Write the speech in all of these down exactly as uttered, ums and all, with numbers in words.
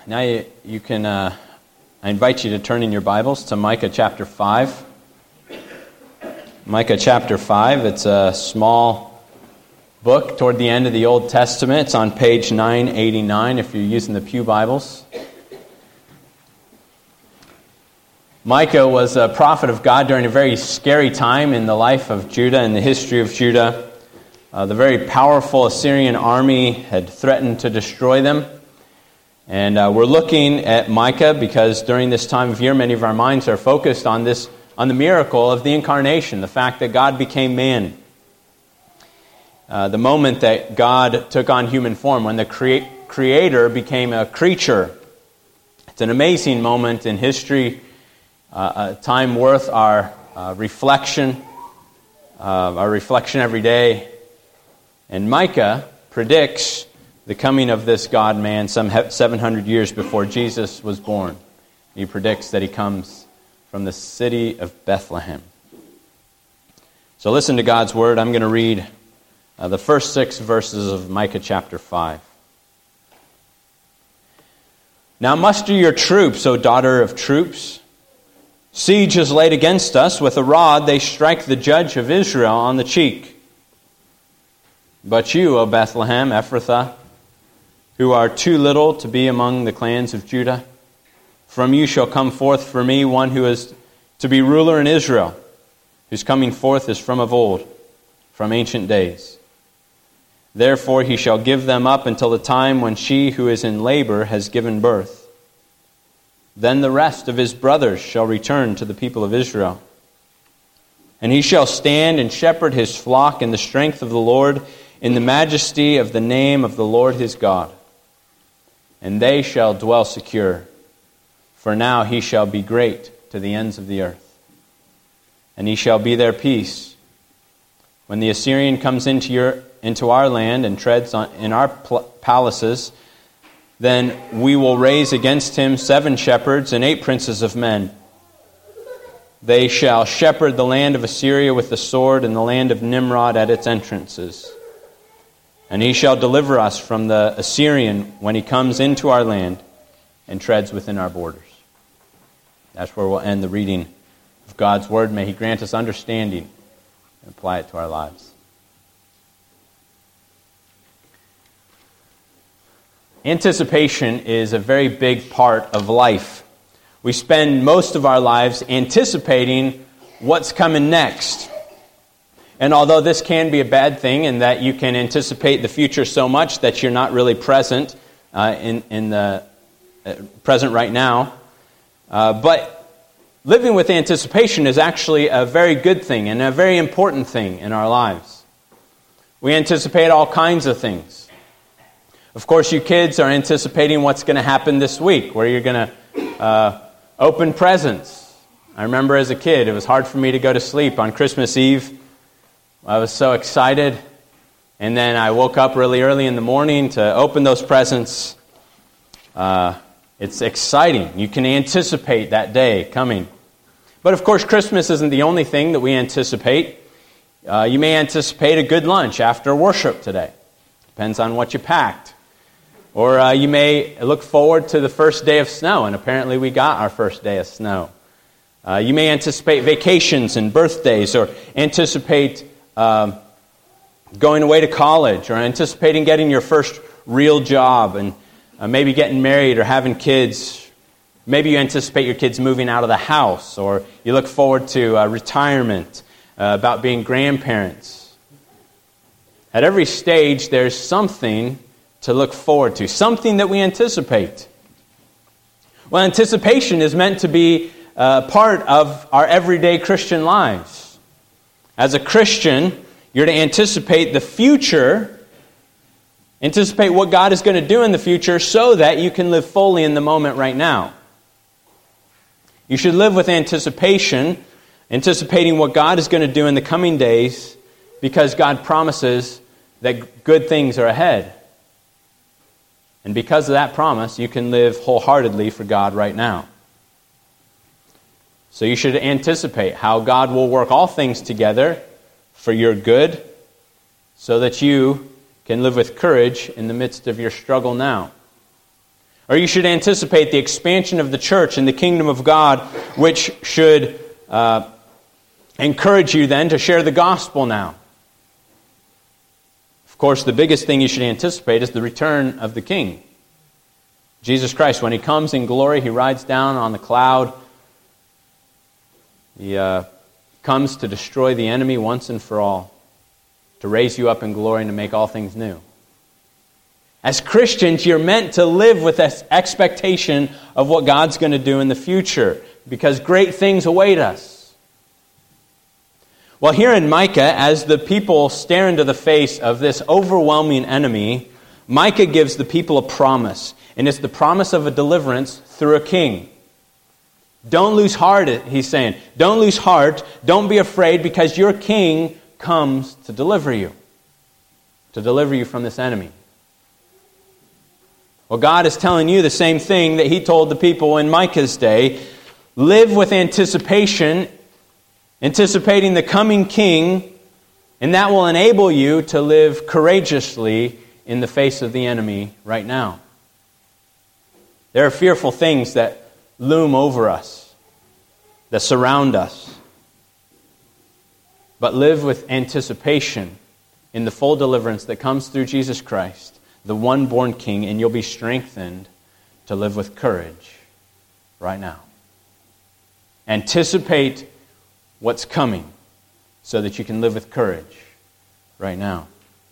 Now you, you can, uh, I invite you to turn in your Bibles to Micah chapter five. Micah chapter five, it's a small book toward the end of the Old Testament. It's on page nine eighty-nine if you're using the Pew Bibles. Micah was a prophet of God during a very scary time in the life of Judah and the history of Judah. Uh, the very powerful Assyrian army had threatened to destroy them. And uh, we're looking at Micah because during this time of year, many of our minds are focused on this, on the miracle of the incarnation, the fact that God became man. Uh, the moment that God took on human form, when the crea- Creator became a creature. It's an amazing moment in history, uh, a time worth our uh, reflection, uh, our reflection every day. And Micah predicts the coming of this God-man some seven hundred years before Jesus was born. He predicts that he comes from the city of Bethlehem. So listen to God's word. I'm going to read uh, the first six verses of Micah chapter five. Now muster your troops, O daughter of troops. Siege is laid against us. With a rod they strike the judge of Israel on the cheek. But you, O Bethlehem, Ephrathah, who are too little to be among the clans of Judah, from you shall come forth for me one who is to be ruler in Israel, whose coming forth is from of old, from ancient days. Therefore he shall give them up until the time when she who is in labor has given birth. Then the rest of his brothers shall return to the people of Israel. And he shall stand and shepherd his flock in the strength of the Lord, in the majesty of the name of the Lord his God. And they shall dwell secure, for now he shall be great to the ends of the earth. And he shall be their peace. When the Assyrian comes into your into our land and treads on, in our pl- palaces, then we will raise against him seven shepherds and eight princes of men. They shall shepherd the land of Assyria with the sword, and the land of Nimrod at its entrances. And he shall deliver us from the Assyrian when he comes into our land and treads within our borders. That's where we'll end the reading of God's word. May he grant us understanding and apply it to our lives. Anticipation is a very big part of life. We spend most of our lives anticipating what's coming next. And although this can be a bad thing in that you can anticipate the future so much that you're not really present uh, in, in the uh, present right now, uh, but living with anticipation is actually a very good thing and a very important thing in our lives. We anticipate all kinds of things. Of course, you kids are anticipating what's going to happen this week, where you're going to uh, open presents. I remember as a kid, it was hard for me to go to sleep on Christmas Eve. I was so excited, and then I woke up really early in the morning to open those presents. Uh, it's exciting. You can anticipate that day coming. But of course, Christmas isn't the only thing that we anticipate. Uh, you may anticipate a good lunch after worship today. Depends on what you packed. Or uh, you may look forward to the first day of snow, and apparently we got our first day of snow. Uh, you may anticipate vacations and birthdays, or anticipate Um, going away to college, or anticipating getting your first real job, and uh, maybe getting married or having kids. Maybe you anticipate your kids moving out of the house, or you look forward to uh, retirement, uh, about being grandparents. At every stage, there's something to look forward to, something that we anticipate. Well, anticipation is meant to be uh, part of our everyday Christian lives. As a Christian, you're to anticipate the future, anticipate what God is going to do in the future so that you can live fully in the moment right now. You should live with anticipation, anticipating what God is going to do in the coming days, because God promises that good things are ahead. And because of that promise, you can live wholeheartedly for God right now. So you should anticipate how God will work all things together for your good, so that you can live with courage in the midst of your struggle now. Or you should anticipate the expansion of the church and the kingdom of God, which should uh, encourage you then to share the gospel now. Of course, the biggest thing you should anticipate is the return of the King. Jesus Christ, when He comes in glory, He rides down on the cloud. He uh, comes to destroy the enemy once and for all, to raise you up in glory and to make all things new. As Christians, you're meant to live with this expectation of what God's going to do in the future, because great things await us. Well, here in Micah, as the people stare into the face of this overwhelming enemy, Micah gives the people a promise, and it's the promise of a deliverance through a king. Don't lose heart, he's saying. Don't lose heart. Don't be afraid, because your king comes to deliver you, to deliver you from this enemy. Well, God is telling you the same thing that He told the people in Micah's day. Live with anticipation, anticipating the coming king, and that will enable you to live courageously in the face of the enemy right now. There are fearful things that loom over us, that surround us. But live with anticipation in the full deliverance that comes through Jesus Christ, the one born King, and you'll be strengthened to live with courage right now. Anticipate what's coming so that you can live with courage right now.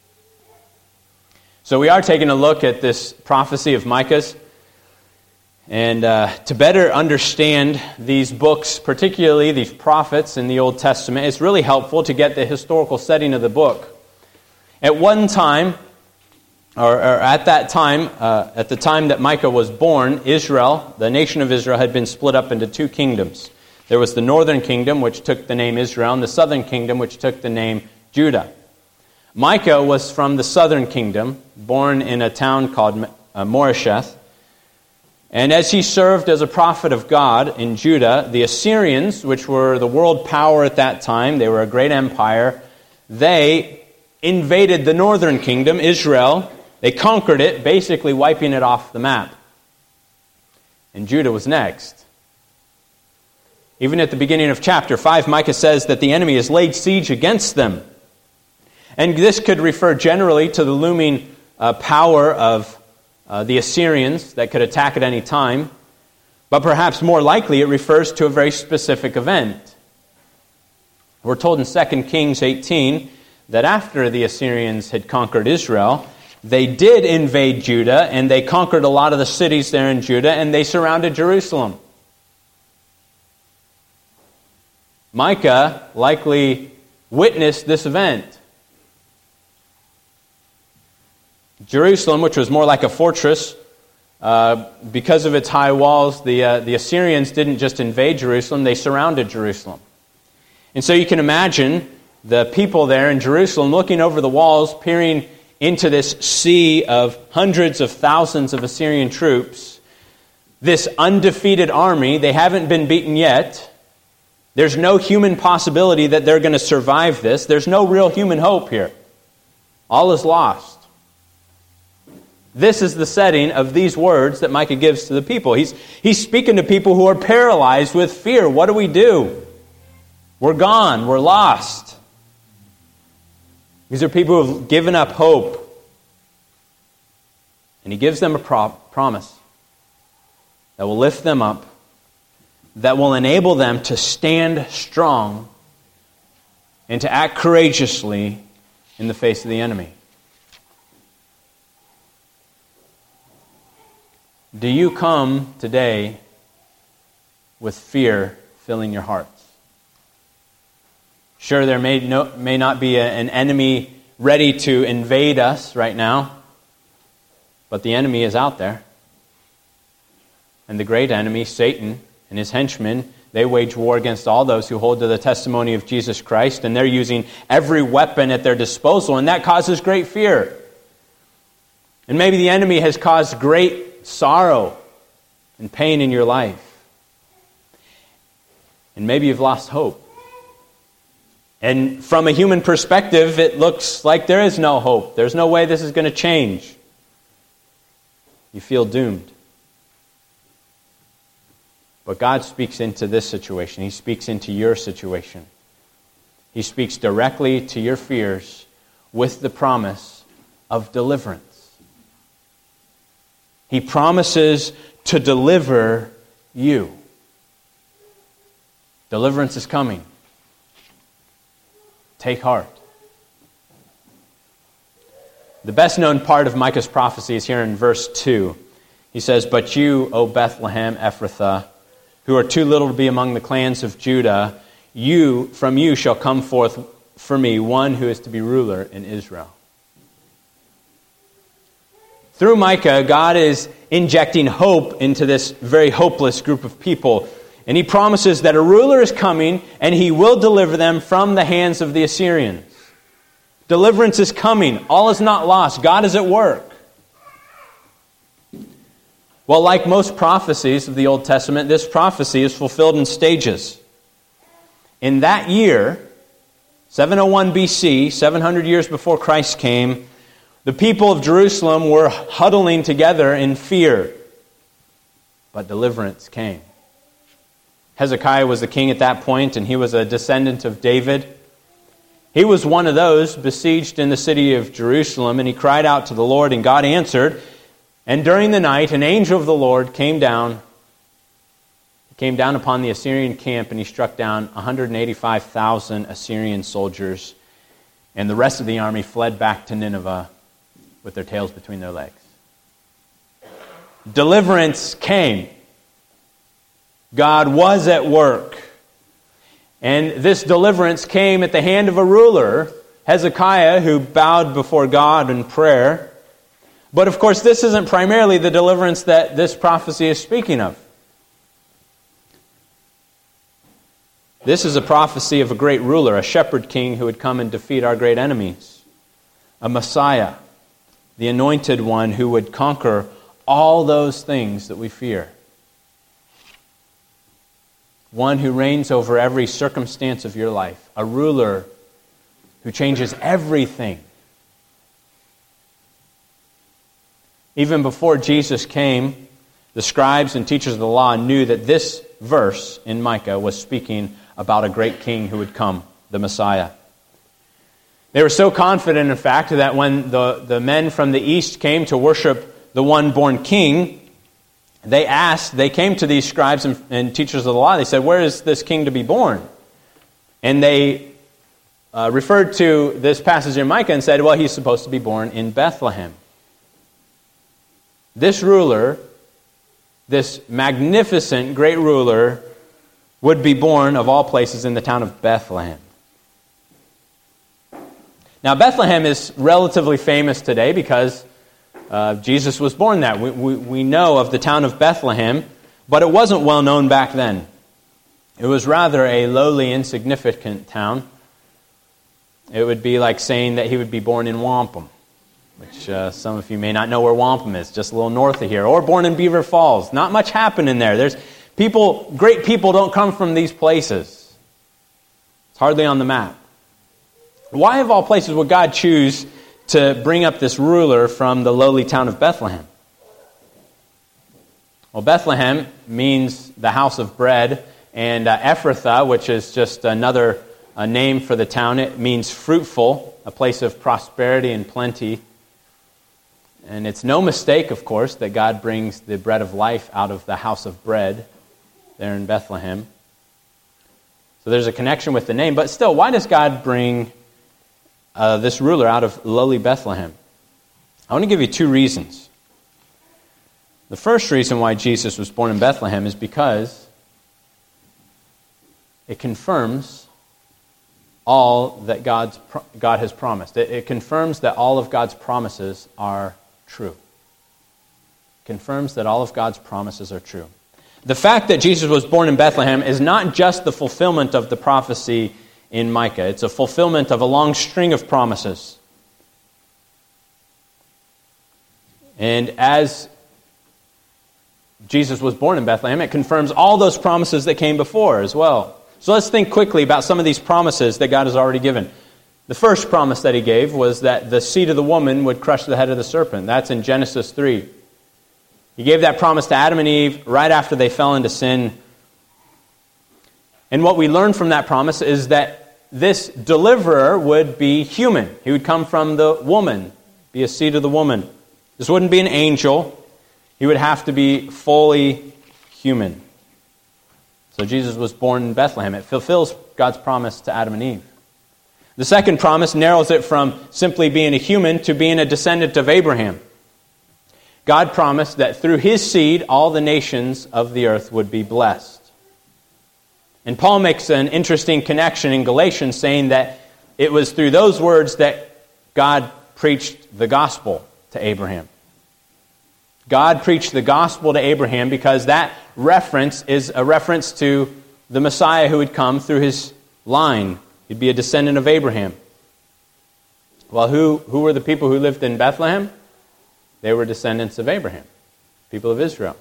So we are taking a look at this prophecy of Micah's. And uh, to better understand these books, particularly these prophets in the Old Testament, it's really helpful to get the historical setting of the book. At one time, or, or at that time, uh, at the time that Micah was born, Israel, the nation of Israel, had been split up into two kingdoms. There was the northern kingdom, which took the name Israel, and the southern kingdom, which took the name Judah. Micah was from the southern kingdom, born in a town called uh, Moresheth. And as he served as a prophet of God in Judah, the Assyrians, which were the world power at that time, they were a great empire, they invaded the northern kingdom, Israel. They conquered it, basically wiping it off the map. And Judah was next. Even at the beginning of chapter five, Micah says that the enemy has laid siege against them. And this could refer generally to the looming uh, power of uh, the Assyrians that could attack at any time. But perhaps more likely it refers to a very specific event. We're told in Second Kings eighteen that after the Assyrians had conquered Israel, they did invade Judah, and they conquered a lot of the cities there in Judah, and they surrounded Jerusalem. Micah likely witnessed this event. Jerusalem, which was more like a fortress, uh, because of its high walls, the, uh, the Assyrians didn't just invade Jerusalem, they surrounded Jerusalem. And so you can imagine the people there in Jerusalem looking over the walls, peering into this sea of hundreds of thousands of Assyrian troops, this undefeated army. They haven't been beaten yet. There's no human possibility that they're going to survive this. There's no real human hope here. All is lost. This is the setting of these words that Micah gives to the people. He's, he's speaking to people who are paralyzed with fear. What do we do? We're gone. We're lost. These are people who have given up hope. And he gives them a pro- promise that will lift them up, that will enable them to stand strong and to act courageously in the face of the enemy. Do you come today with fear filling your hearts? Sure, there may, no, may not be a, an enemy ready to invade us right now, but the enemy is out there. And the great enemy, Satan, and his henchmen, they wage war against all those who hold to the testimony of Jesus Christ, and they're using every weapon at their disposal, and that causes great fear. And maybe the enemy has caused great sorrow and pain in your life. And maybe you've lost hope. And from a human perspective, it looks like there is no hope. There's no way this is going to change. You feel doomed. But God speaks into this situation. He speaks into your situation. He speaks directly to your fears with the promise of deliverance. He promises to deliver you. Deliverance is coming. Take heart. The best known part of Micah's prophecy is here in verse two. He says, "But you, O Bethlehem Ephrathah, who are too little to be among the clans of Judah, you, from you shall come forth for me one who is to be ruler in Israel." Through Micah, God is injecting hope into this very hopeless group of people. And he promises that a ruler is coming and he will deliver them from the hands of the Assyrians. Deliverance is coming. All is not lost. God is at work. Well, like most prophecies of the Old Testament, this prophecy is fulfilled in stages. In that year, seven oh one B C, seven hundred years before Christ came, the people of Jerusalem were huddling together in fear. But deliverance came. Hezekiah was the king at that point, and he was a descendant of David. He was one of those besieged in the city of Jerusalem, and he cried out to the Lord, and God answered. And during the night, an angel of the Lord came down. He came down upon the Assyrian camp, and he struck down one hundred eighty-five thousand Assyrian soldiers. And the rest of the army fled back to Nineveh with their tails between their legs. Deliverance came. God was at work. And this deliverance came at the hand of a ruler, Hezekiah, who bowed before God in prayer. But of course, this isn't primarily the deliverance that this prophecy is speaking of. This is a prophecy of a great ruler, a shepherd king who would come and defeat our great enemies. A Messiah, the anointed one who would conquer all those things that we fear. One who reigns over every circumstance of your life. A ruler who changes everything. Even before Jesus came, the scribes and teachers of the law knew that this verse in Micah was speaking about a great king who would come, the Messiah. They were so confident, in fact, that when the, the men from the east came to worship the one born king, They asked, they came to these scribes and, and teachers of the law. They said, "Where is this king to be born?" And they uh, referred to this passage in Micah and said, "Well, he's supposed to be born in Bethlehem." This ruler, this magnificent great ruler, would be born, of all places, in the town of Bethlehem. Now, Bethlehem is relatively famous today because Uh, Jesus was born there. We, we, we know of the town of Bethlehem, but it wasn't well known back then. It was rather a lowly, insignificant town. It would be like saying that he would be born in Wampum, which uh, some of you may not know where Wampum is, just a little north of here. Or born in Beaver Falls. Not much happening there. There's people, great people don't come from these places. It's hardly on the map. Why of all places would God choose to bring up this ruler from the lowly town of Bethlehem? Well, Bethlehem means the house of bread, and uh, Ephrathah, which is just another uh, name for the town, it means fruitful, a place of prosperity and plenty. And it's no mistake, of course, that God brings the bread of life out of the house of bread there in Bethlehem. So there's a connection with the name, but still, why does God bring Uh, this ruler out of lowly Bethlehem? I want to give you two reasons. The first reason why Jesus was born in Bethlehem is because it confirms all that God's God has promised. It, it confirms that all of God's promises are true. It confirms that all of God's promises are true. The fact that Jesus was born in Bethlehem is not just the fulfillment of the prophecy in Micah. It's a fulfillment of a long string of promises. And as Jesus was born in Bethlehem, it confirms all those promises that came before as well. So let's think quickly about some of these promises that God has already given. The first promise that he gave was that the seed of the woman would crush the head of the serpent. That's in Genesis three. He gave that promise to Adam and Eve right after they fell into sin And what we learn from that promise is that this deliverer would be human. He would come from the woman, be a seed of the woman. This wouldn't be an angel. He would have to be fully human. So Jesus was born in Bethlehem. It fulfills God's promise to Adam and Eve. The second promise narrows it from simply being a human to being a descendant of Abraham. God promised that through his seed, all the nations of the earth would be blessed. And Paul makes an interesting connection in Galatians, saying that it was through those words that God preached the gospel to Abraham. God preached the gospel to Abraham because that reference is a reference to the Messiah who would come through his line. He'd be a descendant of Abraham. Well, who, who were the people who lived in Bethlehem? They were descendants of Abraham, people of Israel.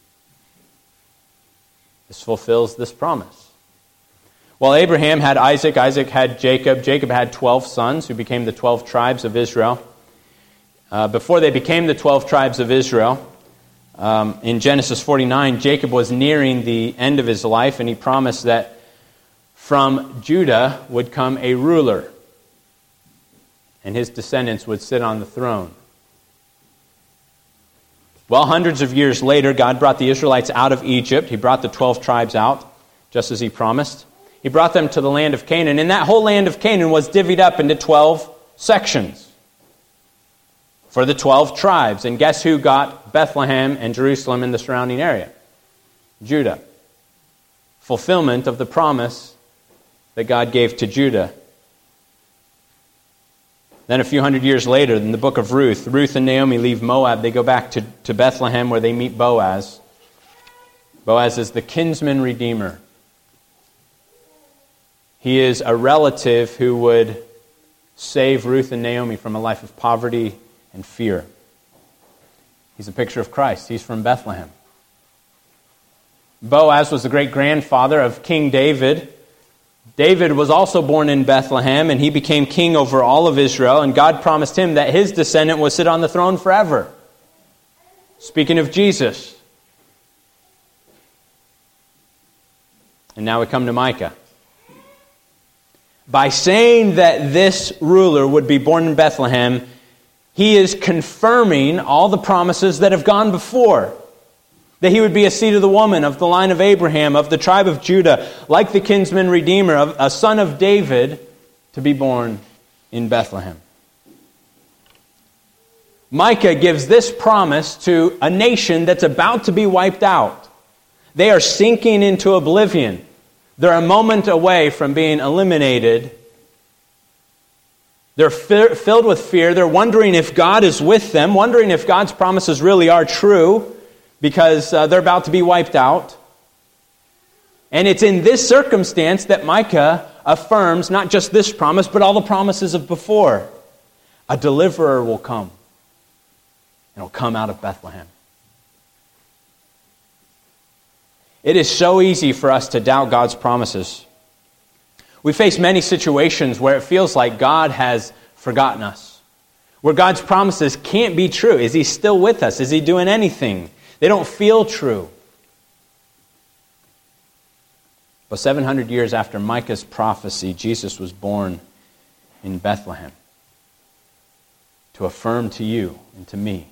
This fulfills this promise. Well, Abraham had Isaac, Isaac had Jacob, Jacob had twelve sons who became the twelve tribes of Israel. Uh, before they became the twelve tribes of Israel, um, in Genesis forty-nine, Jacob was nearing the end of his life, and he promised that from Judah would come a ruler, and his descendants would sit on the throne. Well, hundreds of years later, God brought the Israelites out of Egypt. He brought the twelve tribes out, just as he promised. He brought them to the land of Canaan, and that whole land of Canaan was divvied up into twelve sections for the twelve tribes. And guess who got Bethlehem and Jerusalem and the surrounding area? Judah. Fulfillment of the promise that God gave to Judah. Then a few hundred years later, in the book of Ruth, Ruth and Naomi leave Moab. They go back to, to Bethlehem where they meet Boaz. Boaz is the kinsman redeemer. He is a relative who would save Ruth and Naomi from a life of poverty and fear. He's a picture of Christ. He's from Bethlehem. Boaz was the great-grandfather of King David. David was also born in Bethlehem, and he became king over all of Israel, and God promised him that his descendant would sit on the throne forever. Speaking of Jesus. And now we come to Micah. By saying that this ruler would be born in Bethlehem, he is confirming all the promises that have gone before. That he would be a seed of the woman, of the line of Abraham, of the tribe of Judah, like the kinsman redeemer, of a son of David, to be born in Bethlehem. Micah gives this promise to a nation that's about to be wiped out. They are sinking into oblivion. They're a moment away from being eliminated. They're fi- filled with fear. They're wondering if God is with them, wondering if God's promises really are true, because uh, they're about to be wiped out. And it's in this circumstance that Micah affirms not just this promise, but all the promises of before. A deliverer will come. And will come out of Bethlehem. It is so easy for us to doubt God's promises. We face many situations where it feels like God has forgotten us. Where God's promises can't be true. Is He still with us? Is He doing anything? They don't feel true. But seven hundred years after Micah's prophecy, Jesus was born in Bethlehem to affirm to you and to me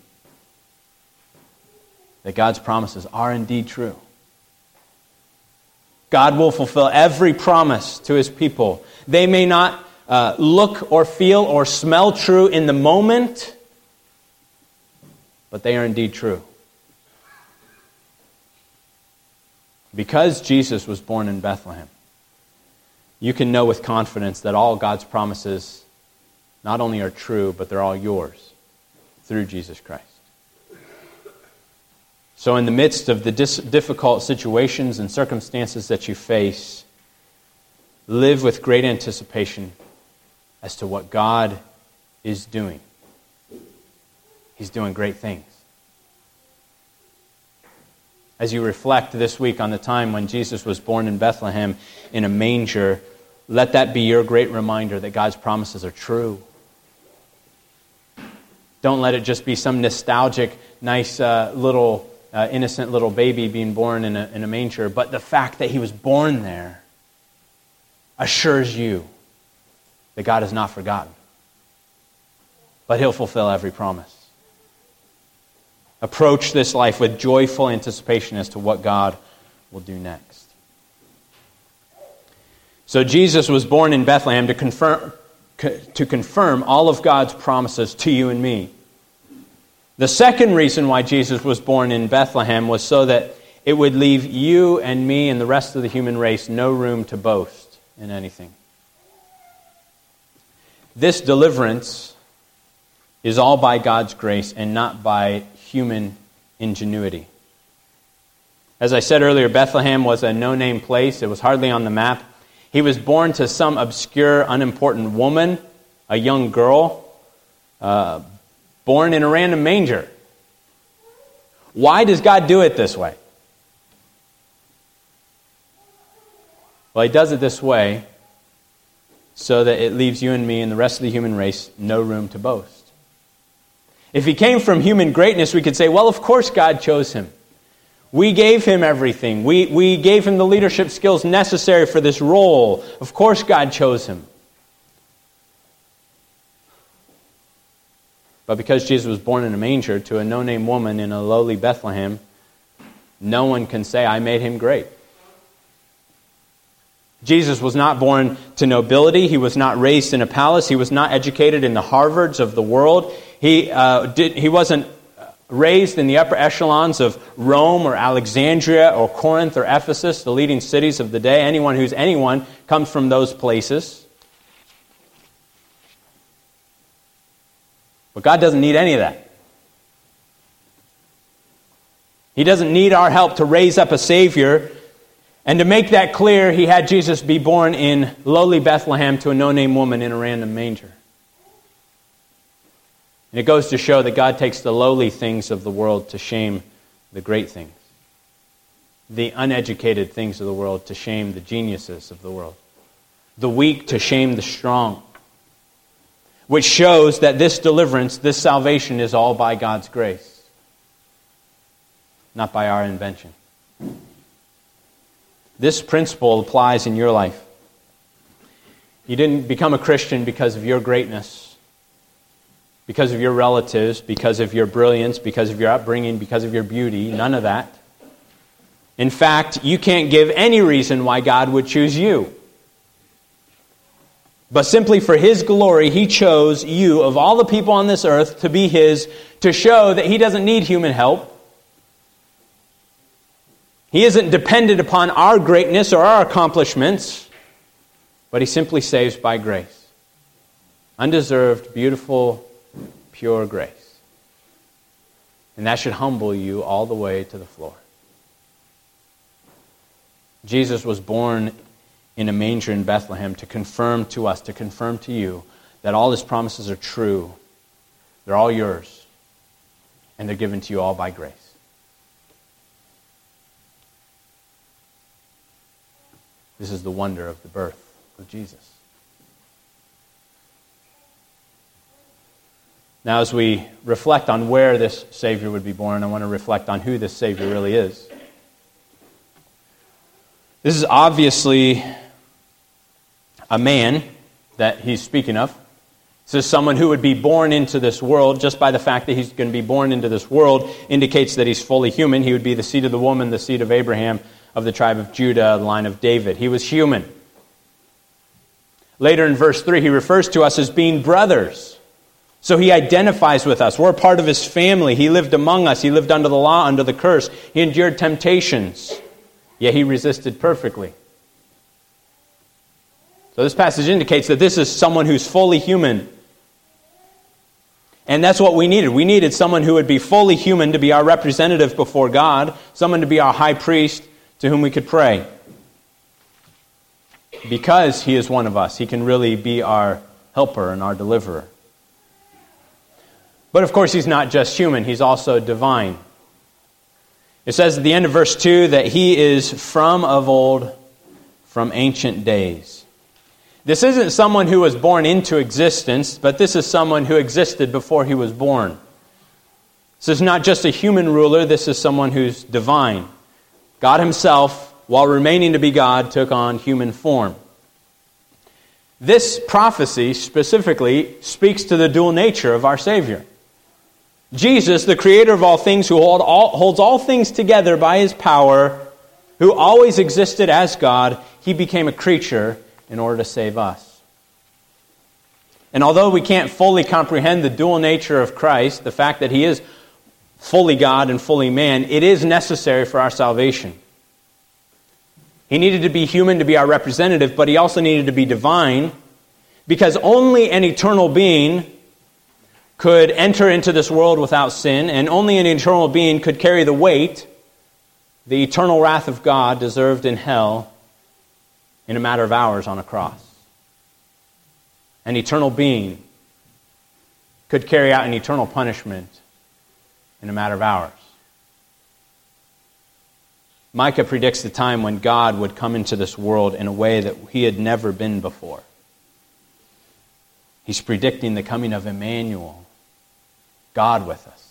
that God's promises are indeed true. God will fulfill every promise to His people. They may not uh, look or feel or smell true in the moment, but they are indeed true. Because Jesus was born in Bethlehem, you can know with confidence that all God's promises not only are true, but they're all yours through Jesus Christ. So in the midst of the dis- difficult situations and circumstances that you face, live with great anticipation as to what God is doing. He's doing great things. As you reflect this week on the time when Jesus was born in Bethlehem in a manger, let that be your great reminder that God's promises are true. Don't let it just be some nostalgic, nice uh, little, uh, innocent little baby being born in a, in a manger, but the fact that He was born there assures you that God has not forgotten, but He'll fulfill every promise. Approach this life with joyful anticipation as to what God will do next. So Jesus was born in Bethlehem to confirm, to confirm all of God's promises to you and me. The second reason why Jesus was born in Bethlehem was so that it would leave you and me and the rest of the human race no room to boast in anything. This deliverance is all by God's grace and not by human ingenuity. As I said earlier, Bethlehem was a no-name place. It was hardly on the map. He was born to some obscure, unimportant woman, a young girl, uh, born in a random manger. Why does God do it this way? Well, He does it this way so that it leaves you and me and the rest of the human race no room to boast. If He came from human greatness, we could say, well, of course God chose Him. We gave Him everything. We, we gave Him the leadership skills necessary for this role. Of course God chose Him. But because Jesus was born in a manger to a no-name woman in a lowly Bethlehem, no one can say, I made Him great. Jesus was not born to nobility. He was not raised in a palace. He was not educated in the Harvards of the world. He uh, did. He wasn't raised in the upper echelons of Rome or Alexandria or Corinth or Ephesus, the leading cities of the day. Anyone who's anyone comes from those places. But God doesn't need any of that. He doesn't need our help to raise up a Savior. And to make that clear, He had Jesus be born in lowly Bethlehem to a no-name woman in a random manger. And it goes to show that God takes the lowly things of the world to shame the great things. The uneducated things of the world to shame the geniuses of the world. The weak to shame the strong. Which shows that this deliverance, this salvation is all by God's grace. Not by our invention. This principle applies in your life. You didn't become a Christian because of your greatness, because of your relatives, because of your brilliance, because of your upbringing, because of your beauty. None of that. In fact, you can't give any reason why God would choose you. But simply for His glory, He chose you, of all the people on this earth, to be His, to show that He doesn't need human help. He isn't dependent upon our greatness or our accomplishments, but He simply saves by grace. Undeserved, beautiful, pure grace. And that should humble you all the way to the floor. Jesus was born in a manger in Bethlehem to confirm to us, to confirm to you, that all His promises are true. They're all yours. And they're given to you all by grace. This is the wonder of the birth of Jesus. Now, as we reflect on where this Savior would be born, I want to reflect on who this Savior really is. This is obviously a man that he's speaking of. This is someone who would be born into this world. Just by the fact that he's going to be born into this world indicates that he's fully human. He would be the seed of the woman, the seed of Abraham, of the tribe of Judah, the line of David. He was human. Later in verse three, he refers to us as being brothers. So he identifies with us. We're part of His family. He lived among us. He lived under the law, under the curse. He endured temptations. Yet He resisted perfectly. So this passage indicates that this is someone who's fully human. And that's what we needed. We needed someone who would be fully human to be our representative before God, someone to be our high priest to whom we could pray. Because He is one of us, He can really be our helper and our deliverer. But of course, He's not just human, He's also divine. It says at the end of verse two that He is from of old, from ancient days. This isn't someone who was born into existence, but this is someone who existed before He was born. This is not just a human ruler, this is someone who's divine. God Himself, while remaining to be God, took on human form. This prophecy specifically speaks to the dual nature of our Savior. Jesus, the creator of all things, who hold all, holds all things together by his power, who always existed as God, he became a creature in order to save us. And although we can't fully comprehend the dual nature of Christ, the fact that he is fully God and fully man, it is necessary for our salvation. He needed to be human to be our representative, but he also needed to be divine, because only an eternal being could enter into this world without sin, and only an eternal being could carry the weight, the eternal wrath of God deserved in hell in a matter of hours on a cross. An eternal being could carry out an eternal punishment in a matter of hours. Micah predicts the time when God would come into this world in a way that he had never been before. He's predicting the coming of Emmanuel, God with us.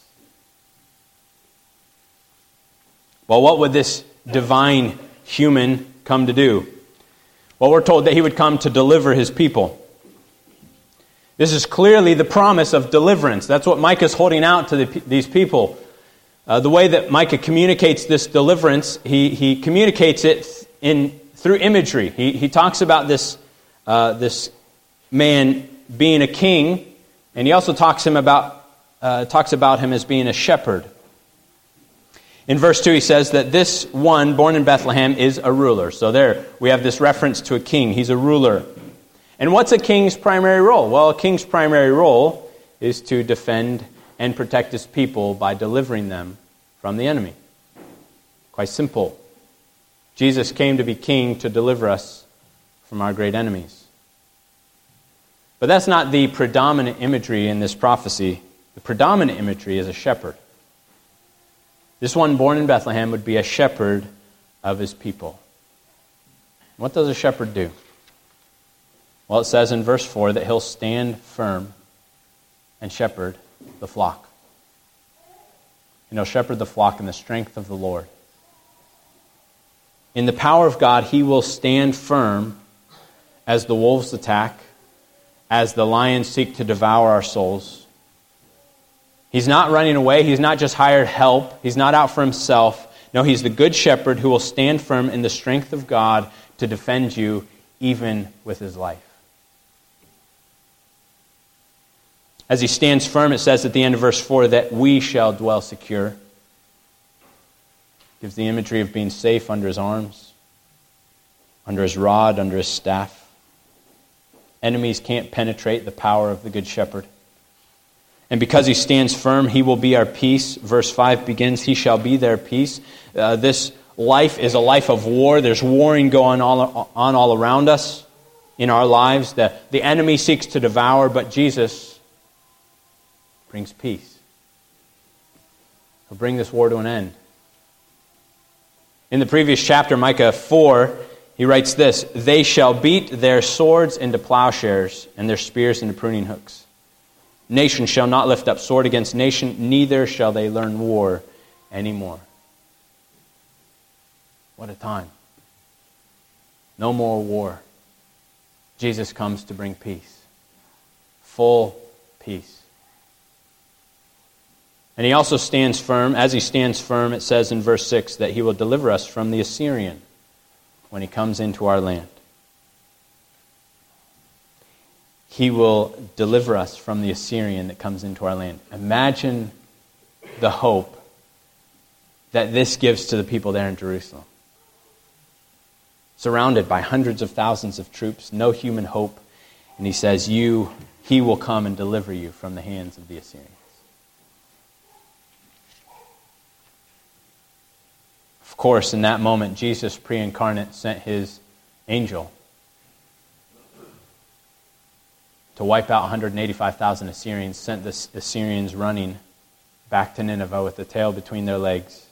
Well, what would this divine human come to do? Well, we're told that he would come to deliver his people. This is clearly the promise of deliverance. That's what Micah is holding out to the, these people. Uh, the way that Micah communicates this deliverance, he, he communicates it in through imagery. He, he talks about this, uh, this man being a king, and he also talks him about uh, talks about him as being a shepherd. In verse two, he says that this one born in Bethlehem is a ruler. So there we have this reference to a king. He's a ruler. And what's a king's primary role? Well, a king's primary role is to defend and protect his people by delivering them from the enemy. Quite simple. Jesus came to be king to deliver us from our great enemies. But that's not the predominant imagery in this prophecy. The predominant imagery is a shepherd. This one born in Bethlehem would be a shepherd of his people. What does a shepherd do? Well, it says in verse four that he'll stand firm and shepherd the flock. And he'll shepherd the flock in the strength of the Lord. In the power of God, he will stand firm as the wolves attack, as the lions seek to devour our souls. He's not running away. He's not just hired help. He's not out for himself. No, he's the good shepherd who will stand firm in the strength of God to defend you, even with his life. As he stands firm, it says at the end of verse four that we shall dwell secure. Gives the imagery of being safe under his arms, under his rod, under his staff. Enemies can't penetrate the power of the good shepherd. And because he stands firm, he will be our peace. Verse five begins, he shall be their peace. Uh, this life is a life of war. There's warring going all, on all around us in our lives. The, the enemy seeks to devour, but Jesus brings peace. He'll bring this war to an end. In the previous chapter, Micah four, he writes this, they shall beat their swords into plowshares and their spears into pruning hooks. Nation shall not lift up sword against nation, neither shall they learn war anymore. What a time. No more war. Jesus comes to bring peace. Full peace. And he also stands firm. As he stands firm, it says in verse six that he will deliver us from the Assyrian when he comes into our land. He will deliver us from the Assyrian that comes into our land. Imagine the hope that this gives to the people there in Jerusalem. Surrounded by hundreds of thousands of troops, no human hope. And he says, "You, he will come and deliver you from the hands of the Assyrians." Of course, in that moment, Jesus, pre-incarnate, sent his angel to wipe out one hundred eighty-five thousand Assyrians, sent the Assyrians running back to Nineveh with the tail between their legs.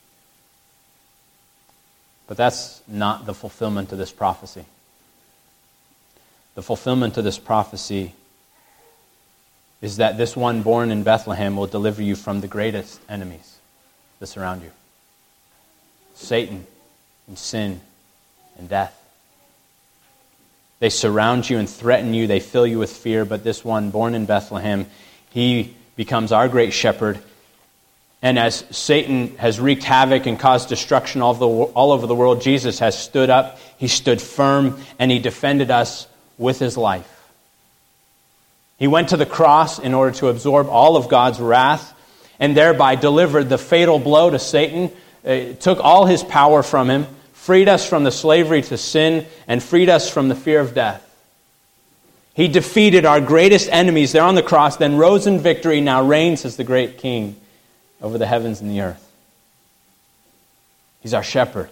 But that's not the fulfillment of this prophecy. The fulfillment of this prophecy is that this one born in Bethlehem will deliver you from the greatest enemies that surround you. Satan and sin and death. They surround you and threaten you. They fill you with fear. But this one, born in Bethlehem, he becomes our great shepherd. And as Satan has wreaked havoc and caused destruction all, the, all over the world, Jesus has stood up, he stood firm, and he defended us with his life. He went to the cross in order to absorb all of God's wrath and thereby delivered the fatal blow to Satan. It took all his power from him, freed us from the slavery to sin, and freed us from the fear of death. He defeated our greatest enemies there on the cross, then rose in victory, now reigns as the great king over the heavens and the earth. He's our shepherd.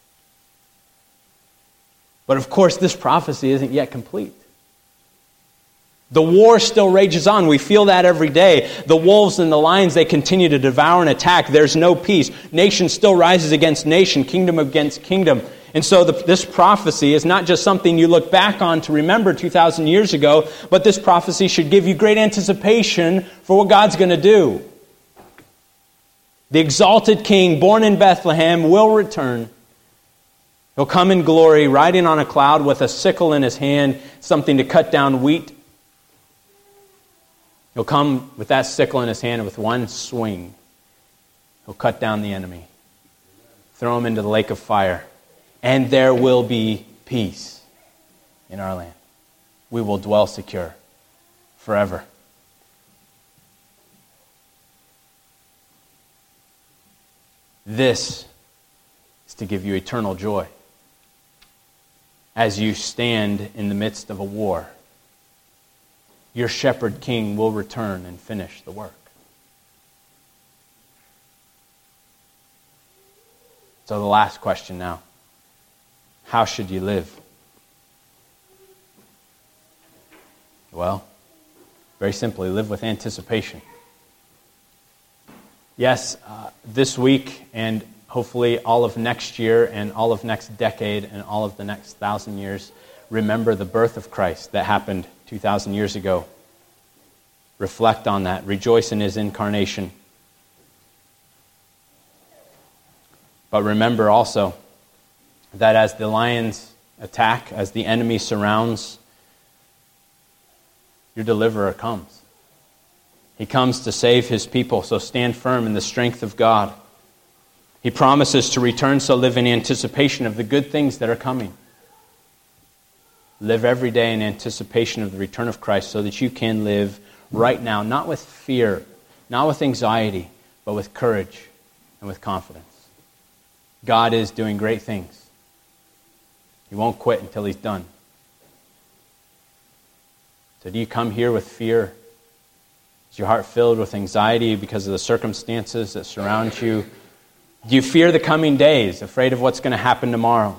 But of course, this prophecy isn't yet complete. The war still rages on. We feel that every day. The wolves and the lions, they continue to devour and attack. There's no peace. Nation still rises against nation, kingdom against kingdom. And so the, this prophecy is not just something you look back on to remember two thousand years ago, but this prophecy should give you great anticipation for what God's going to do. The exalted king, born in Bethlehem, will return. He'll come in glory, riding on a cloud with a sickle in his hand, something to cut down wheat. He'll come with that sickle in his hand with one swing. He'll cut down the enemy, throw him into the lake of fire, and there will be peace in our land. We will dwell secure forever. This is to give you eternal joy as you stand in the midst of a war. Your shepherd king will return and finish the work. So the last question now. How should you live? Well, very simply, live with anticipation. Yes, uh, this week and hopefully all of next year and all of next decade and all of the next thousand years, remember the birth of Christ that happened two thousand years ago. Reflect on that. Rejoice in his incarnation. But remember also that as the lions attack, as the enemy surrounds, your deliverer comes. He comes to save his people, so stand firm in the strength of God. He promises to return, so live in anticipation of the good things that are coming. Live every day in anticipation of the return of Christ so that you can live right now, not with fear, not with anxiety, but with courage and with confidence. God is doing great things. He won't quit until he's done. So do you come here with fear? Is your heart filled with anxiety because of the circumstances that surround you? Do you fear the coming days, afraid of what's going to happen tomorrow?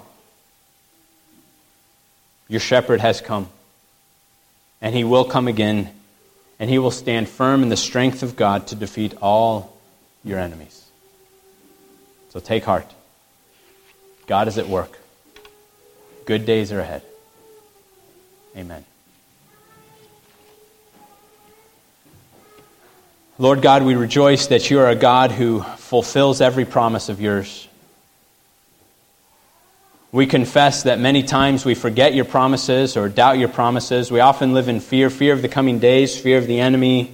Your shepherd has come, and he will come again, and he will stand firm in the strength of God to defeat all your enemies. So take heart. God is at work. Good days are ahead. Amen. Lord God, we rejoice that you are a God who fulfills every promise of yours. We confess that many times we forget your promises or doubt your promises. We often live in fear, fear of the coming days, fear of the enemy.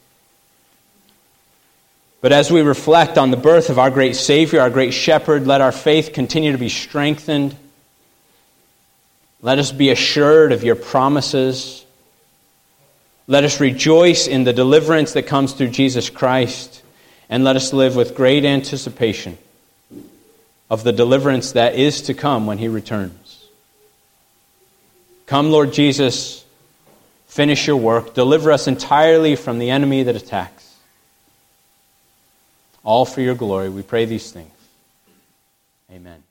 But as we reflect on the birth of our great Savior, our great Shepherd, let our faith continue to be strengthened. Let us be assured of your promises. Let us rejoice in the deliverance that comes through Jesus Christ, and let us live with great anticipation of the deliverance that is to come when he returns. Come, Lord Jesus, finish your work. Deliver us entirely from the enemy that attacks. All for your glory. We pray these things. Amen.